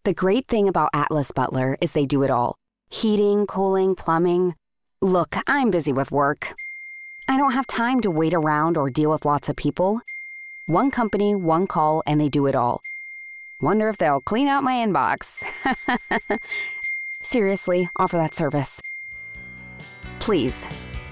The great thing about Atlas Butler is they do it all. Heating, cooling, plumbing. Look, I'm busy with work. I don't have time to wait around or deal with lots of people. One company, one call, and they do it all. Wonder if they'll clean out my inbox. Seriously, offer that service. Please.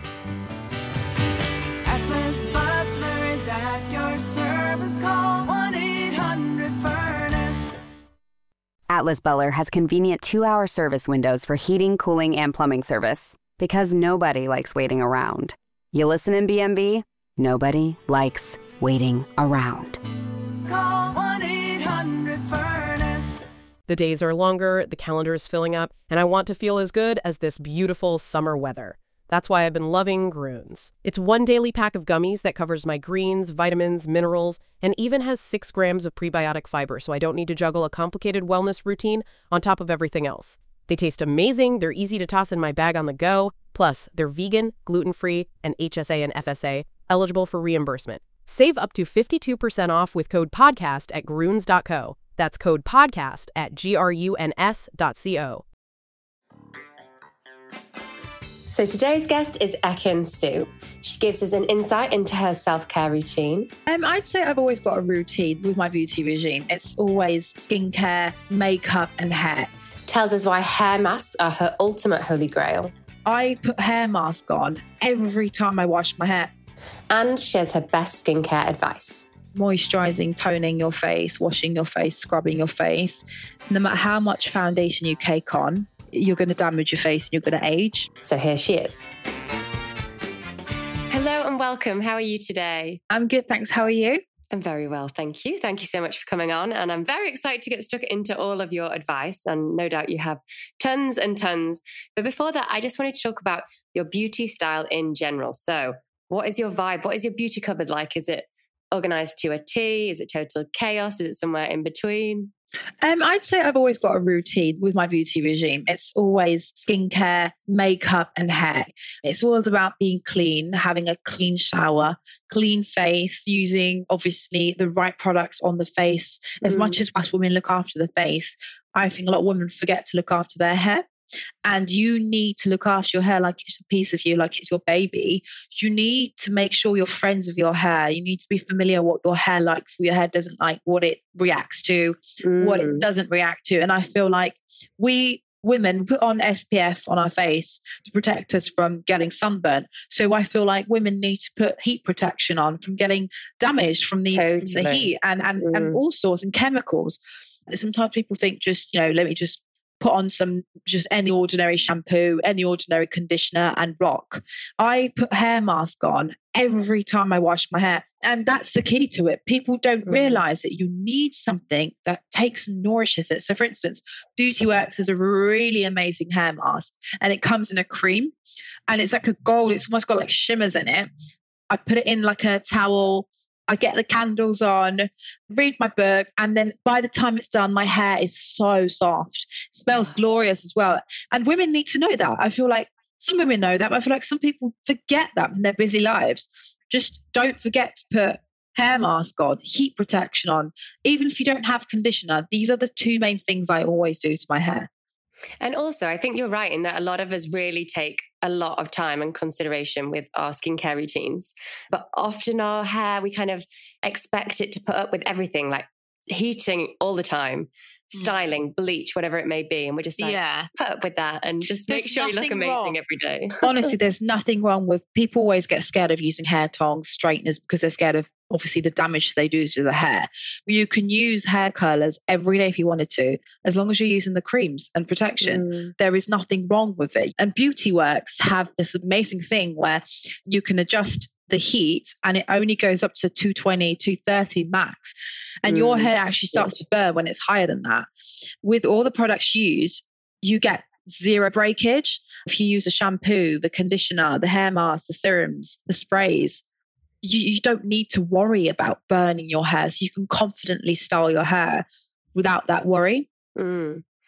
Atlas Butler is at your service. Call 1-800-FURNACE. Atlas Butler has convenient 2-hour service windows for heating, cooling, and plumbing service. Because nobody likes waiting around. You listen in BMB? Nobody likes waiting around. Call 1-800-FURNACE. The days are longer, the calendar is filling up, and I want to feel as good as this beautiful summer weather. That's why I've been loving Groones. It's one daily pack of gummies that covers my greens, vitamins, minerals, and even has 6 grams of prebiotic fiber, so I don't need to juggle a complicated wellness routine on top of everything else. They taste amazing, they're easy to toss in my bag on the go, plus they're vegan, gluten-free, and HSA and FSA, eligible for reimbursement. Save up to 52% off with code PODCAST at Groones.co. That's code PODCAST at GRUNS.co. So today's guest is Ekin Su. She gives us an insight into her self-care routine. I'd say I've always got a routine with my beauty regime. It's always skincare, makeup, and hair. Tells us why hair masks are her ultimate holy grail. I put hair mask on every time I wash my hair. And shares her best skincare advice. Moisturizing, toning your face, washing your face, scrubbing your face. No matter how much foundation you cake on, you're going to damage your face and you're going to age. So here she is. Hello and welcome. How are you today? I'm good, thanks. How are you? I'm very well, thank you. Thank you so much for coming on. And I'm very excited to get stuck into all of your advice. And no doubt you have tons and tons. But before that, I just wanted to talk about your beauty style in general. So what is your vibe? What is your beauty cupboard like? Is it organized to a T? Is it total chaos? Is it somewhere in between? I'd say I've always got a routine with my beauty regime. It's always skincare, makeup, and hair. It's all about being clean, having a clean shower, clean face, using obviously the right products on the face. As much as us women look after the face, I think a lot of women forget to look after their hair. And you need to look after your hair like it's a piece of you, like it's your baby. You need to make sure you're friends with your hair. You need to be familiar what your hair likes, what your hair doesn't like, what it reacts to, what it doesn't react to. And I feel like we women put on SPF on our face to protect us from getting sunburn. So I feel like women need to put heat protection on from getting damaged from the heat and all sorts and chemicals. Sometimes people think let me just put on just any ordinary shampoo, any ordinary conditioner and rock. I put hair mask on every time I wash my hair. And that's the key to it. People don't realize that you need something that takes and nourishes it. So for instance, Beauty Works is a really amazing hair mask and it comes in a cream and it's like a gold. It's almost got like shimmers in it. I put it in like a towel. I get the candles on, read my book, and then by the time it's done, my hair is so soft. It smells glorious as well. And women need to know that. I feel like some women know that, but I feel like some people forget that in their busy lives. Just don't forget to put hair mask on, heat protection on. Even if you don't have conditioner, these are the 2 main things I always do to my hair. And also, I think you're right in that a lot of us really take a lot of time and consideration with our skincare routines. But often our hair, we kind of expect it to put up with everything, like heating all the time, styling, bleach, whatever it may be. And we're just like, put up with that and just make sure you look amazing every day. Honestly, there's nothing wrong with, people always get scared of using hair tongs, straighteners, because they're scared of obviously the damage they do to the hair. You can use hair curlers every day if you wanted to, as long as you're using the creams and protection. There is nothing wrong with it. And Beauty Works have this amazing thing where you can adjust the heat and it only goes up to 220, 230 max. And your hair actually starts to burn when it's higher than that. With all the products used, you get 0 breakage. If you use a shampoo, the conditioner, the hair mask, the serums, the sprays, you don't need to worry about burning your hair. So you can confidently style your hair without that worry.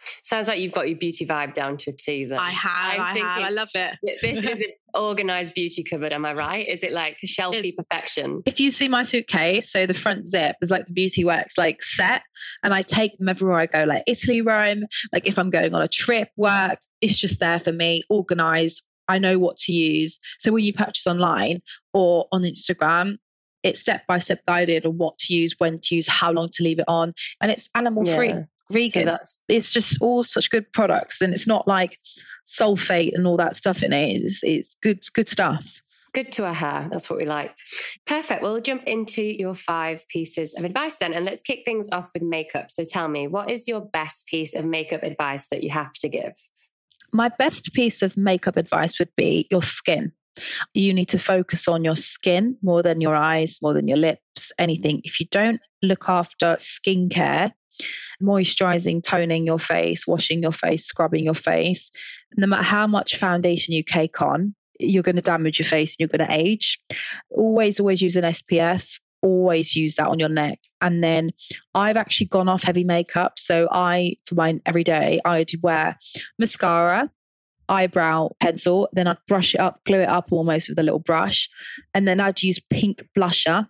Sounds like you've got your beauty vibe down to a T then. I have. I love it. This is an organised beauty cupboard, am I right? Is it like shelfy perfection? If you see my suitcase, so the front zip, there's like the Beauty Works like set, and I take them everywhere I go, like Italy, Rome, like if I'm going on a trip, work, it's just there for me, organised. I know what to use. So when you purchase online or on Instagram, it's step-by-step guided on what to use, when to use, how long to leave it on. And it's animal-free, vegan. So it's just all such good products. And it's not like sulfate and all that stuff in it. It's good stuff. Good to our hair. That's what we like. Perfect. We'll jump into your 5 pieces of advice then. And let's kick things off with makeup. So tell me, what is your best piece of makeup advice that you have to give? My best piece of makeup advice would be your skin. You need to focus on your skin more than your eyes, more than your lips, anything. If you don't look after skincare, moisturizing, toning your face, washing your face, scrubbing your face, no matter how much foundation you cake on, you're going to damage your face and you're going to age. Always use an SPF. Always use that on your neck. And then I've actually gone off heavy makeup. So for mine every day, I'd wear mascara, eyebrow pencil, then I'd brush it up, glue it up almost with a little brush. And then I'd use pink blusher,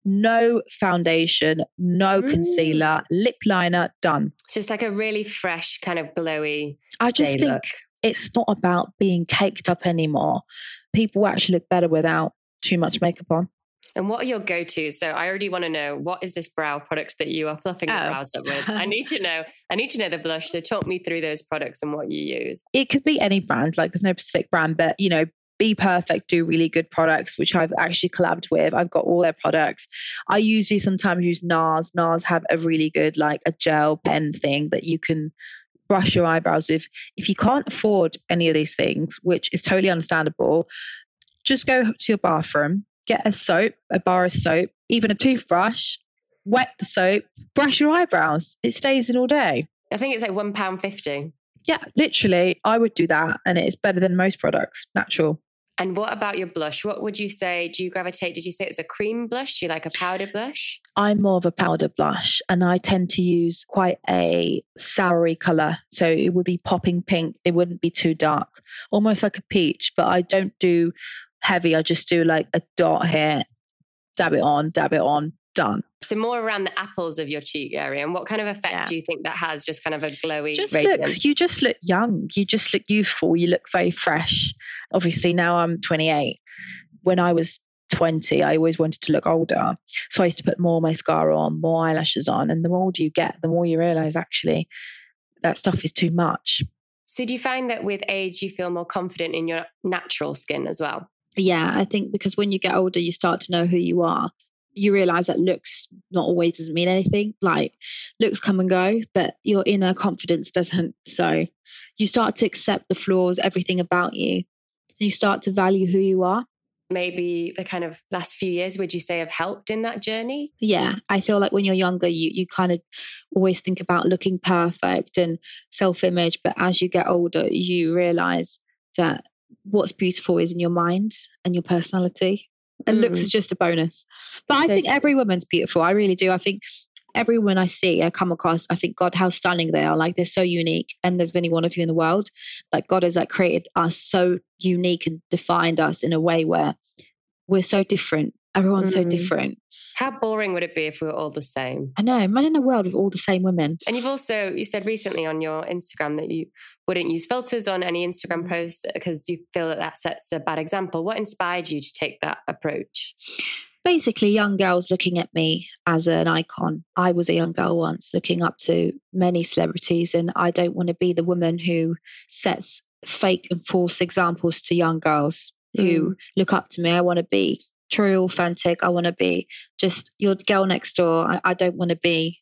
no foundation, no concealer, lip liner, done. So it's like a really fresh, kind of glowy I just think look. It's not about being caked up anymore. People actually look better without too much makeup on. And what are your go-tos? So I already want to know, what is this brow product that you are fluffing your brows up with? I need to know the blush. So talk me through those products and what you use. It could be any brand, like there's no specific brand, but Be Perfect do really good products, which I've actually collabed with. I've got all their products. I usually sometimes use NARS. NARS have a really good, like a gel pen thing that you can brush your eyebrows with. If you can't afford any of these things, which is totally understandable, just go to your bathroom, get a bar of soap, even a toothbrush, wet the soap, brush your eyebrows. It stays in all day. I think it's like £1.50. Yeah, literally, I would do that. And it's better than most products, natural. And what about your blush? What would you say? Did you say it's a cream blush? Do you like a powder blush? I'm more of a powder blush, and I tend to use quite a soury colour. So it would be popping pink. It wouldn't be too dark, almost like a peach, but I don't do heavy. I just do like a dot here, dab it on, done. So more around the apples of your cheek area. And what kind of effect do you think that has? Just kind of a glowy radiance? You just look young. You just look youthful. You look very fresh. Obviously now I'm 28. When I was 20, I always wanted to look older. So I used to put more mascara on, more eyelashes on. And the more older you get, the more you realize actually that stuff is too much. So do you find that with age, you feel more confident in your natural skin as well? Yeah, I think because when you get older, you start to know who you are. You realize that looks not always doesn't mean anything. Like looks come and go, but your inner confidence doesn't. So you start to accept the flaws, everything about you, and you start to value who you are. Maybe the kind of last few years, would you say, have helped in that journey? Yeah, I feel like when you're younger, you kind of always think about looking perfect and self-image. But as you get older, you realize that what's beautiful is in your mind and your personality. And looks is just a bonus. But I think every woman's beautiful. I really do. I think every woman I see, I come across, I think, God, how stunning they are. Like they're so unique. And there's only one of you in the world. Like God has like created us so unique and defined us in a way where we're so different. Everyone's so different. How boring would it be if we were all the same? I know. Imagine a world with all the same women. And you said recently on your Instagram that you wouldn't use filters on any Instagram posts because you feel that sets a bad example. What inspired you to take that approach? Basically, young girls looking at me as an icon. I was a young girl once looking up to many celebrities, and I don't want to be the woman who sets fake and false examples to young girls who look up to me. I want to be true, authentic. I want to be just your girl next door. I don't want to be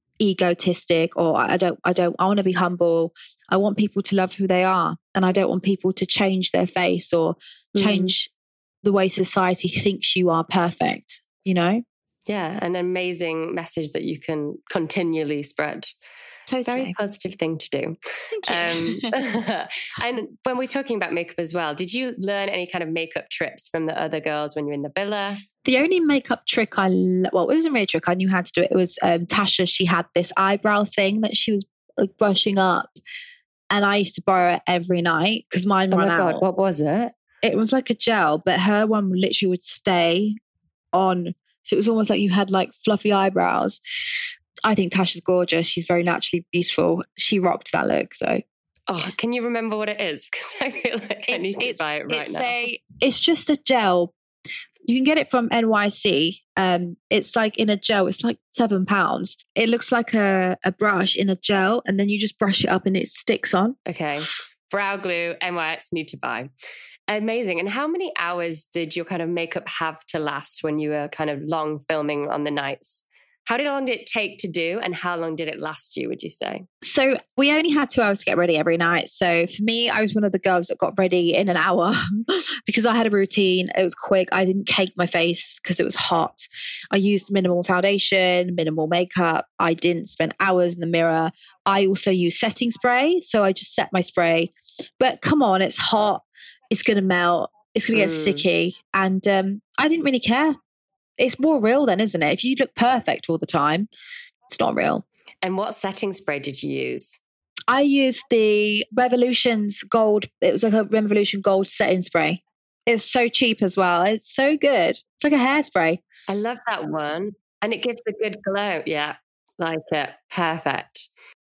egotistic, or I want to be humble. I want people to love who they are, and I don't want people to change their face or change the way society thinks you are perfect, Yeah, an amazing message that you can continually spread. Totally. Very positive thing to do. Thank you. And when we're talking about makeup as well, did you learn any kind of makeup trips from the other girls when you were in the villa? The only makeup trick it wasn't really a trick. I knew how to do it. It was Tasha. She had this eyebrow thing that she was like brushing up. And I used to borrow it every night because mine Oh ran my out. God, what was it? It was like a gel, but her one literally would stay on. So it was almost like you had like fluffy eyebrows. I think Tasha's gorgeous. She's very naturally beautiful. She rocked that look. So Oh, can you remember what it is? Because I feel like I need to buy it right now. It's just a gel. You can get it from NYC. It's like in a gel. It's like £7. It looks like a brush in a gel, and then you just brush it up and it sticks on. Okay. Brow glue, NYX, need to buy. Amazing. And how many hours did your kind of makeup have to last when you were kind of long filming on the nights? How long did it take to do, and how long did it last you, would you say? So we only had 2 hours to get ready every night. So for me, I was one of the girls that got ready in an hour because I had a routine. It was quick. I didn't cake my face because it was hot. I used minimal foundation, minimal makeup. I didn't spend hours in the mirror. I also used setting spray. So I just set my spray. But come on, it's hot. It's going to melt. It's going to get sticky. And I didn't really care. It's more real then, isn't it? If you look perfect all the time, it's not real. And what setting spray did you use? I used the Revolution's gold. It was like a Revolution gold setting spray. It's so cheap as well. It's so good. It's like a hairspray. I love that one. And it gives a good glow. Yeah, like it. Perfect.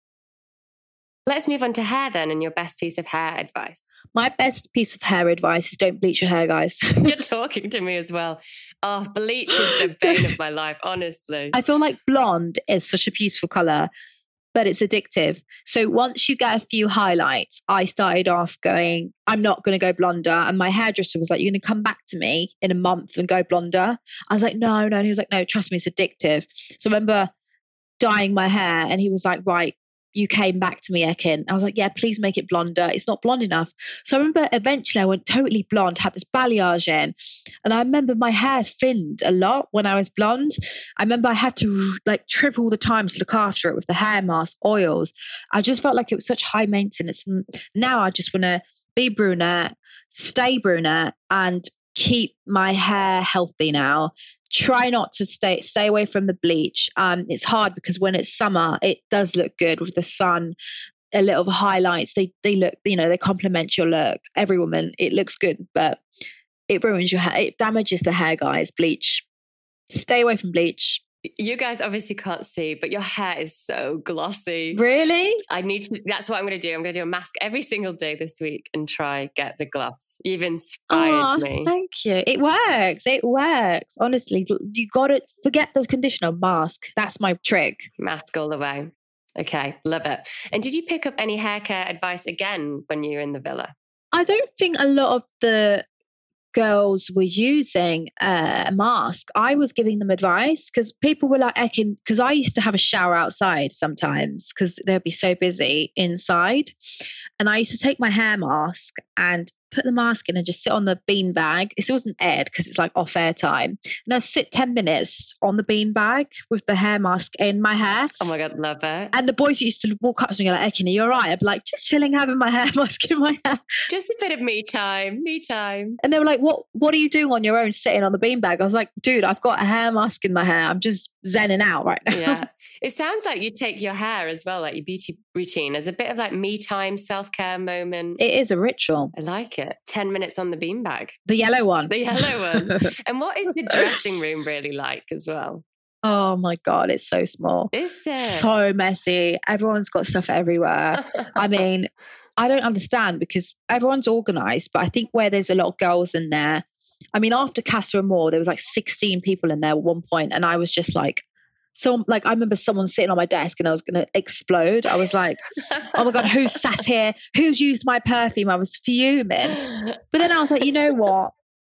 Let's move on to hair then, and your best piece of hair advice. My best piece of hair advice is don't bleach your hair, guys. You're talking to me as well. Oh, bleach is the bane of my life, honestly. I feel like blonde is such a beautiful color, but it's addictive. So once you get a few highlights, I started off going, I'm not going to go blonder. And my hairdresser was like, you're going to come back to me in a month and go blonder. I was like, no. And he was like, no, trust me, it's addictive. So I remember dyeing my hair and he was like, right, you came back to me, Ekin. I was like, yeah, please make it blonder. It's not blonde enough. So I remember eventually I went totally blonde, had this balayage in. And I remember my hair thinned a lot when I was blonde. I remember I had to like triple the time to look after it with the hair mask, oils. I just felt like it was such high maintenance. And now I just want to be brunette, stay brunette, and keep my hair healthy now. Try not to stay away from the bleach. It's hard because when it's summer, it does look good with the sun, a little highlights. They look, they complement your look. Every woman, it looks good, but it ruins your hair. It damages the hair, guys. Bleach. Stay away from bleach. You guys obviously can't see, but your hair is so glossy. Really? That's what I'm going to do. I'm going to do a mask every single day this week and try get the gloss. You've inspired me. Thank you. It works. It works. Honestly, you got to forget the conditioner, mask. That's my trick. Mask all the way. Okay, love it. And did you pick up any hair care advice again when you were in the villa? I don't think a lot of the girls were using a mask. I was giving them advice because people were like, Ekin, because I used to have a shower outside sometimes because they'd be so busy inside. And I used to take my hair mask and put the mask in and just sit on the bean bag. It wasn't aired because it's like off air time. And I'd sit 10 minutes on the bean bag with the hair mask in my hair. Oh my God, love it. And the boys used to walk up to me and go like, Ekin, are you all right? I'd be like, just chilling, having my hair mask in my hair. Just a bit of me time. And they were like, what are you doing on your own sitting on the bean bag? I was like, dude, I've got a hair mask in my hair. I'm just zenning out right now. Yeah. It sounds like you take your hair as well, like your beauty routine, as a bit of like me time, self-care moment. It is a ritual. I like it. 10 minutes on the beanbag. The yellow one. The yellow one. And what is the dressing room really like as well? Oh my God, it's so small. Is it? So messy. Everyone's got stuff everywhere. I mean, I don't understand because everyone's organized, but I think where there's a lot of girls in there, I mean, after Casa Amor, there was like 16 people in there at one point, and I was just like, I remember someone sitting on my desk and I was going to explode. I was like, oh my God, who's sat here? Who's used my perfume? I was fuming. But then I was like, you know what?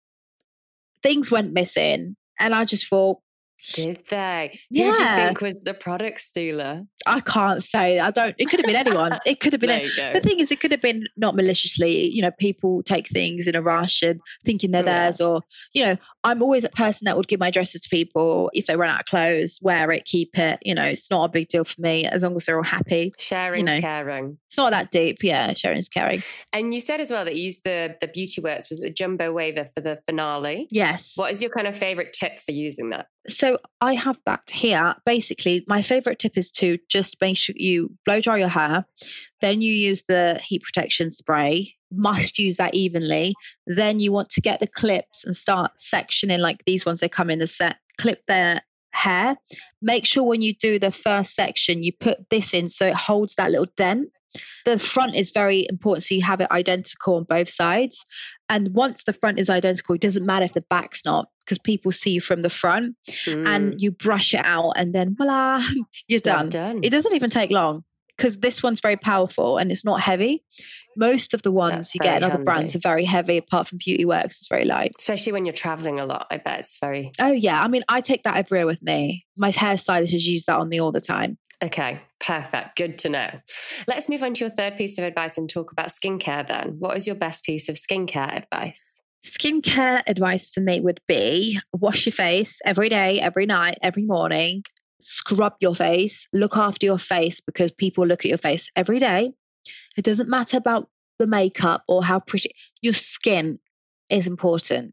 Things went missing. And I just thought, did they? Who do you think was the product stealer? I can't say. It could have been anyone. It could have been. The thing is, it could have been not maliciously. People take things in a rush and thinking they're theirs, or I'm always a person that would give my dresses to people if they run out of clothes, wear it, keep it. It's not a big deal for me as long as they're all happy. Sharing's caring. It's not that deep. Yeah, sharing's caring. And you said as well that you used the Beauty Works, was it the Jumbo Waver for the finale? Yes. What is your kind of favorite tip for using that? So I have that here. Basically, my favorite tip is to just make sure you blow dry your hair. Then you use the heat protection spray. Must use that evenly. Then you want to get the clips and start sectioning like these ones. They come in the set. Clip their hair. Make sure when you do the first section, you put this in so it holds that little dent. The front is very important, so you have it identical on both sides. And once the front is identical, it doesn't matter if the back's not, because people see you from the front. And you brush it out and then voila, you're done. It doesn't even take long because this one's very powerful and it's not heavy. Most of the ones you get in other brands are very heavy, apart from Beauty Works, it's very light. Especially when you're traveling a lot, I bet it's very... Oh yeah, I mean, I take that everywhere with me. My hairstylist has used that on me all the time. Okay, perfect. Good to know. Let's move on to your third piece of advice and talk about skincare then. What is your best piece of skincare advice? Skincare advice for me would be wash your face every day, every night, every morning. Scrub your face. Look after your face because people look at your face every day. It doesn't matter about the makeup or how pretty. Your skin is important.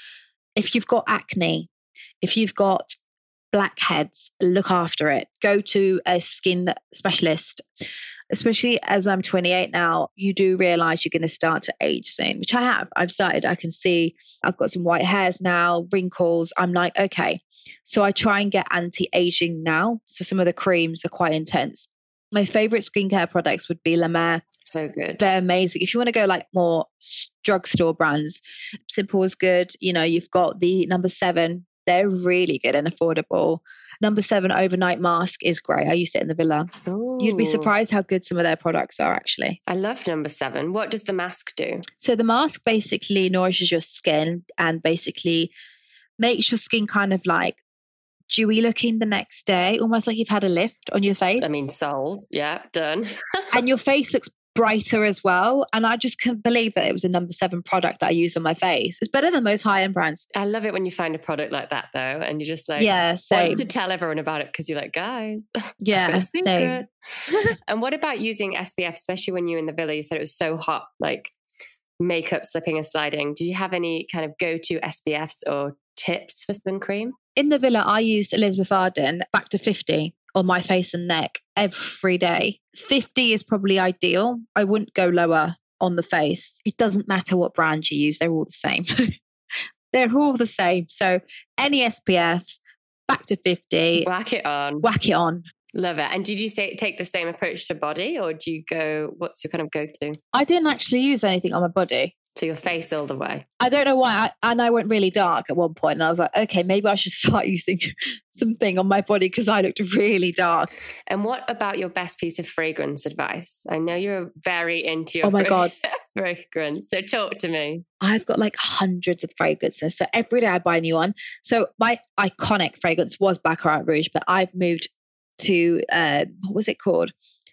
If you've got acne, if you've got blackheads, look after it. Go to a skin specialist. Especially as I'm 28 now, you do realize you're going to start to age soon, which I have. I've started. I can see I've got some white hairs now, wrinkles. I'm like, okay. So I try and get anti-aging now. So some of the creams are quite intense. My favorite skincare products would be La Mer. So good. They're amazing. If you want to go like more drugstore brands, Simple is good. You know, you've got the No. 7. They're really good and affordable. No. 7 overnight mask is great. I used it in the villa. Ooh. You'd be surprised how good some of their products are actually. I love No. 7. What does the mask do? So the mask basically nourishes your skin and basically makes your skin kind of like dewy looking the next day, almost like you've had a lift on your face. I mean, sold. Yeah, done. And your face looks brighter as well. And I just couldn't believe that it was a No. 7 product that I use on my face. It's better than most high-end brands. I love it when you find a product like that though, and you're just like, yeah, same. Want to tell everyone about it because you're like, guys, yeah, same. And what about using SPF, especially when you're in the villa? You said it was so hot, like makeup slipping and sliding. Do you have any kind of go-to SPFs or tips for sun cream? In the villa, I used Elizabeth Arden Back to 50 on my face and neck every day. 50 is probably ideal. I wouldn't go lower on the face. It doesn't matter what brand you use. They're all the same. They're all the same. So any SPF, Back to 50. Whack it on. Whack it on. Love it. And did you take the same approach to body, or do you go, what's your kind of go-to? I didn't actually use anything on my body. So your face all the way. I don't know why. I went really dark at one point and I was like, okay, maybe I should start using something on my body because I looked really dark. And what about your best piece of fragrance advice? I know you're very into your God. fragrance. So talk to me. I've got like hundreds of fragrances. So every day I buy a new one. So my iconic fragrance was Baccarat Rouge, but I've moved to, what was it called?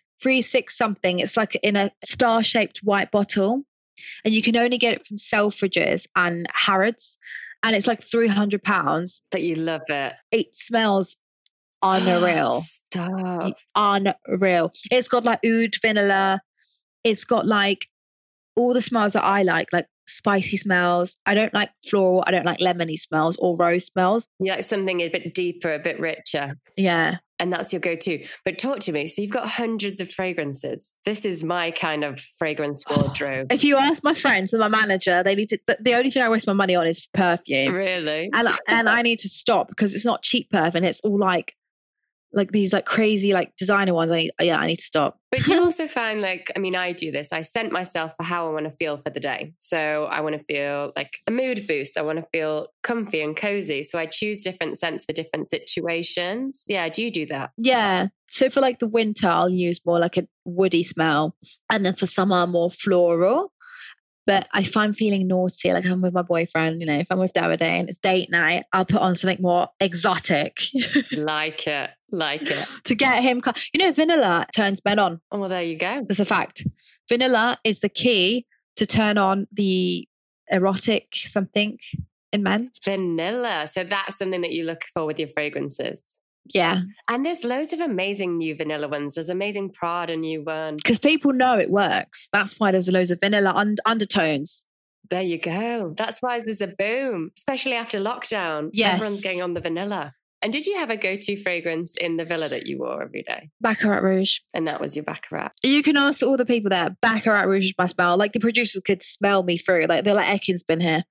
36 something. It's like in a star-shaped white bottle. And you can only get it from Selfridges and Harrods. And it's like £300. But you love it. It smells unreal. Stop. Unreal. It's got like oud vanilla. It's got like all the smells that I like spicy smells. I don't like floral. I don't like lemony smells or rose smells. You like something a bit deeper, a bit richer. Yeah. And that's your go-to. But talk to me. So you've got hundreds of fragrances. This is my kind of fragrance wardrobe. If you ask my friends and my manager, they need to. The only thing I waste my money on is perfume. Really? And I need to stop because it's not cheap perfume. It's all like these like crazy like designer ones. I need to stop. But do you also find I do this. I scent myself for how I want to feel for the day. So I want to feel like a mood boost. I want to feel comfy and cozy. So I choose different scents for different situations. Yeah. Do you do that? Yeah. So for like the winter, I'll use more like a woody smell. And then for summer, more floral. But if I'm feeling naughty, like I'm with my boyfriend, if I'm with Davide and it's date night, I'll put on something more exotic. Like it. To get him, vanilla turns men on. Oh, well, there you go. That's a fact. Vanilla is the key to turn on the erotic something in men. Vanilla. So that's something that you look for with your fragrances. Yeah. And there's loads of amazing new vanilla ones. There's amazing Prada new one. Because people know it works. That's why there's loads of vanilla undertones. There you go. That's why there's a boom, especially after lockdown. Yes. Everyone's going on the vanilla. And did you have a go-to fragrance in the villa that you wore every day? Baccarat Rouge. And that was your Baccarat. You can ask all the people there. Baccarat Rouge is my smell. Like the producers could smell me through. Like they're like, Ekin's been here.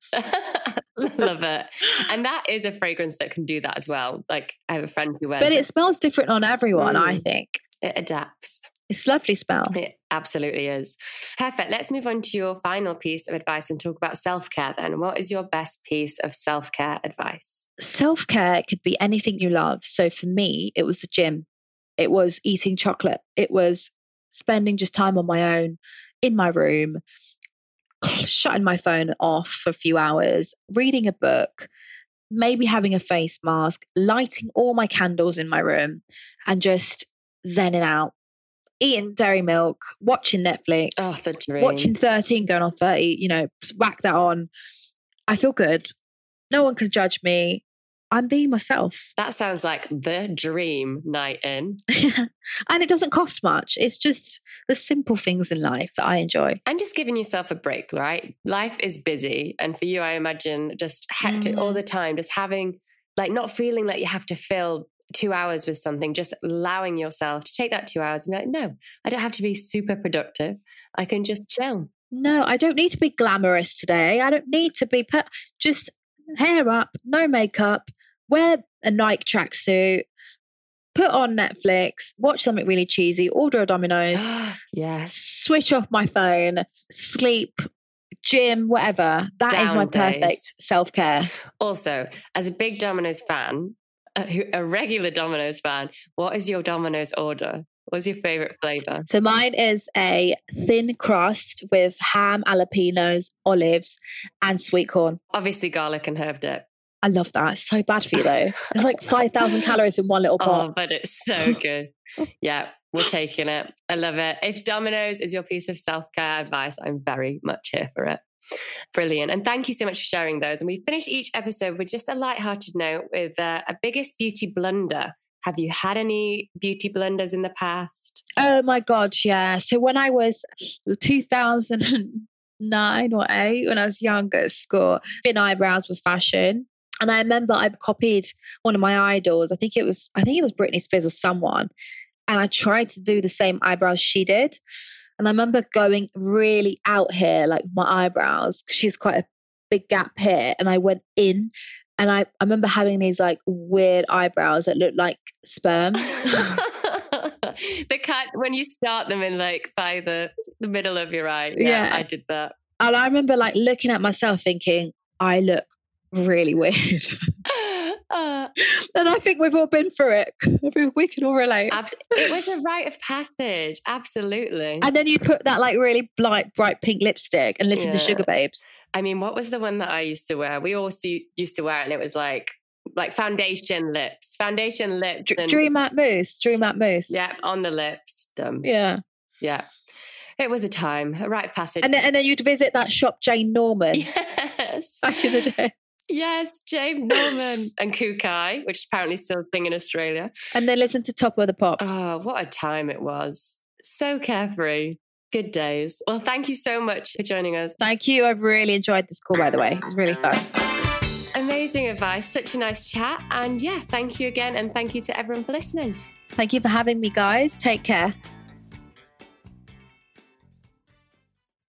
Love it. And that is a fragrance that can do that as well. Like I have a friend who wears But it smells different on everyone, I think. It adapts. It's a lovely smell. It absolutely is. Perfect. Let's move on to your final piece of advice and talk about self-care then. What is your best piece of self-care advice? Self-care could be anything you love. So for me, it was the gym. It was eating chocolate. It was spending just time on my own in my room, shutting my phone off for a few hours, reading a book, maybe having a face mask, lighting all my candles in my room and just zenning out. Eating dairy milk, watching Netflix, the dream. Watching 13 going on 30, whack that on. I feel good. No one can judge me. I'm being myself. That sounds like the dream night in. And it doesn't cost much. It's just the simple things in life that I enjoy. And just giving yourself a break, right? Life is busy. And for you, I imagine just hectic all the time, just having, like, not feeling like you have to fill 2 hours with something, just allowing yourself to take that 2 hours and be like, no, I don't have to be super productive. I can just chill. No, I don't need to be glamorous today. I don't need to be just hair up, no makeup, wear a Nike tracksuit, put on Netflix, watch something really cheesy, order a Domino's, yes, switch off my phone, sleep, gym, whatever. That is my perfect self-care. Also, as a big Domino's fan, a regular Domino's fan, what is your Domino's order? What's your favorite flavor? So mine is a thin crust with ham, jalapenos, olives, and sweet corn. Obviously garlic and herb dip. I love that. It's so bad for you though. There's like 5,000 calories in one little pot. Oh, but it's so good. Yeah, we're taking it. I love it. If Domino's is your piece of self-care advice, I'm very much here for it. Brilliant. And thank you so much for sharing those. And we finish each episode with just a lighthearted note with a biggest beauty blunder. Have you had any beauty blunders in the past? Oh my God, yeah. So when I was 2009 or 8, when I was younger at school, thin eyebrows were fashion. And I remember I copied one of my idols. I think it was Britney Spears or someone. And I tried to do the same eyebrows she did. And I remember going really out here, like my eyebrows, because she's quite a big gap here. And I went in and I remember having these like weird eyebrows that looked like sperms. The cut when you start them in like by the middle of your eye. Yeah, I did that. And I remember like looking at myself thinking, I look really weird. And I think we've all been through it. We can all relate. It was a rite of passage. Absolutely. And then you put that like really bright pink lipstick and listen to Sugar Babes. I mean, what was the one that I used to wear? We all used to wear it, and it was like foundation lips. Dream Matte Mousse. Yeah, on the lips. Dumb. Yeah. Yeah. It was a time, a rite of passage. And then you'd visit that shop, Jane Norman. Yes. Back in the day. Yes, Jane Norman and Kukai, which is apparently still a thing in Australia. And then listen to Top of the Pops. Oh, what a time it was. So carefree. Good days. Well, thank you so much for joining us. Thank you. I've really enjoyed this call, by the way. It was really fun. Amazing advice. Such a nice chat. And yeah, thank you again. And thank you to everyone for listening. Thank you for having me, guys. Take care.